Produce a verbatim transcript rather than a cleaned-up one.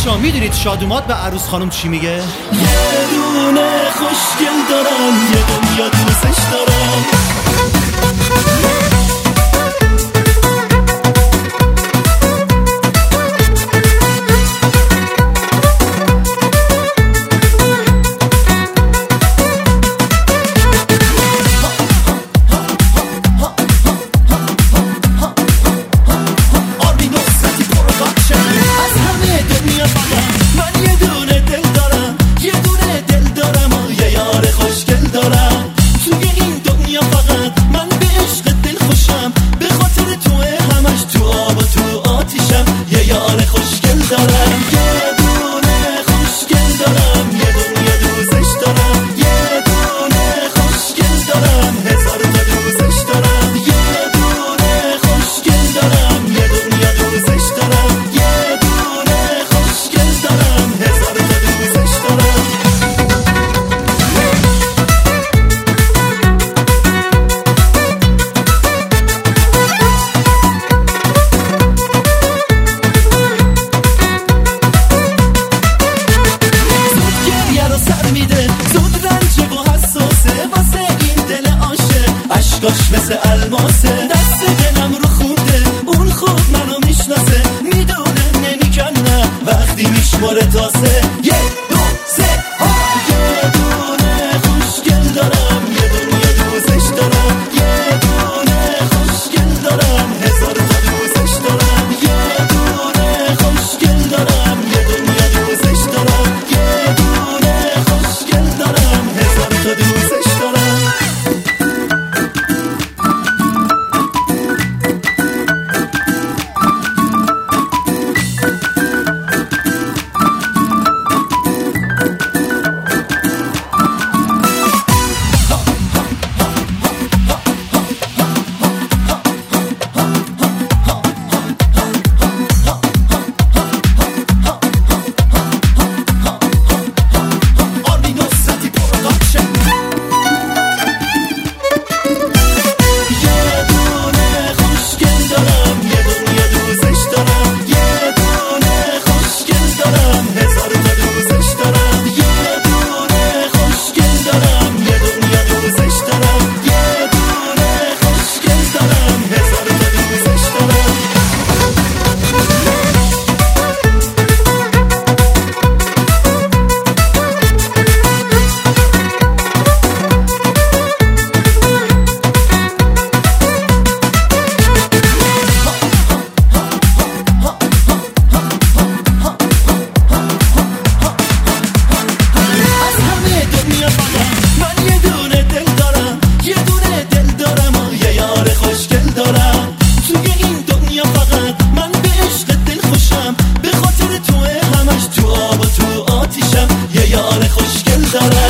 بچه‌ها میدونید شادومات به عروس خانم چی میگه؟ یه دونه خوشگل دارم، یه دنیا دوستش دارم. اشکاش مثل الماسه، دست دلم رو خورده، اون خوب منو میشناسه، میدونه نمیکنه وقتی میشماره تاسه. یه دو سه ها، یه دونه خوشگل دارم، یه دنیا دوستش دارم، یه دونه خوشگل دارم، هزار تا دوستش دارم، یه دونه خوشگل دارم، یه دنیا دوستش دارم، یه دونه خوشگل دارم، هزار تا دوستش دارم. خوشگل دارم.